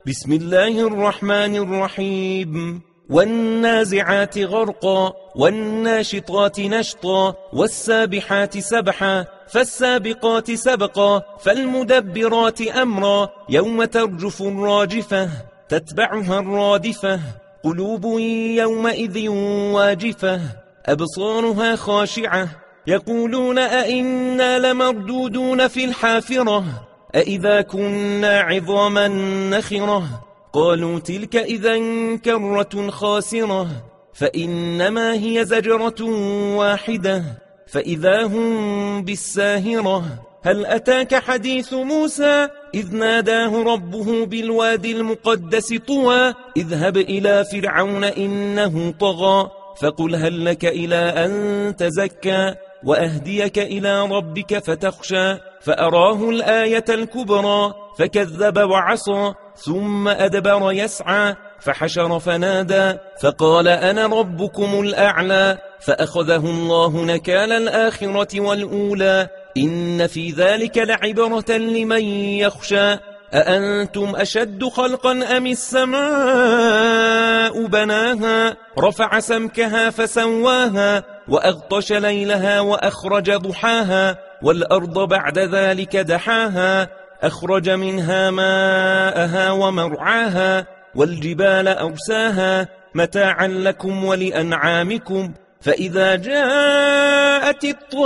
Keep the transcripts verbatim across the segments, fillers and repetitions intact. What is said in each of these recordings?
بسم الله الرحمن الرحيم والنازعات غرقا والناشطات نشطا والسابحات سبحا فالسابقات سبقا فالمدبرات أمرا يوم ترجف الراجفة تتبعها الرادفة قلوب يومئذ واجفة أبصارها خاشعة يقولون أئنا لمردودون في الحافرة أئذا كنا عظاما نخرة قالوا تلك إذا كرة خاسرة فإنما هي زجرة واحدة فإذا هم بالساهرة هل أتاك حديث موسى إذ ناداه ربه بالوادي المقدس طوى اذهب إلى فرعون إنه طغى فقل هل لك إلى أن تزكى وأهديك إلى ربك فتخشى فأراه الآية الكبرى فكذب وعصى ثم أدبر يسعى فحشر فنادى فقال أنا ربكم الأعلى فأخذه الله نكال الآخرة والأولى إن في ذلك لعبرة لمن يخشى أأنتم أشد خلقا أم السماء بناها رفع سمكها فسواها وأغطش ليلها وأخرج ضحاها والأرض بعد ذلك دحاها أخرج منها ماءها ومرعاها والجبال أرساها متاعا لكم ولأنعامكم فإذا جاءت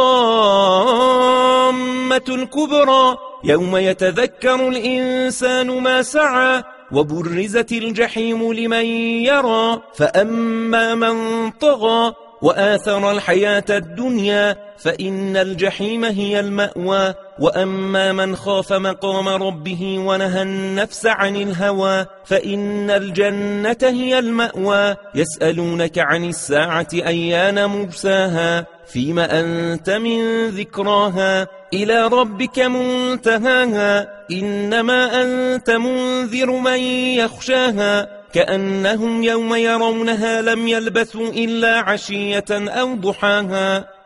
الطامة الكبرى يوم يتذكر الإنسان ما سعى وبرزت الجحيم لمن يرى فأما من طغى وآثر الحياة الدنيا فإن الجحيم هي المأوى وأما من خاف مقام ربه ونهى النفس عن الهوى فإن الجنة هي المأوى يسألونك عن الساعة أيان مرساها فيما أنت من ذكراها إلى ربك منتهاها إنما أنت منذر من يخشاها كأنهم يوم يرونها لم يلبثوا إلا عشية أو ضحاها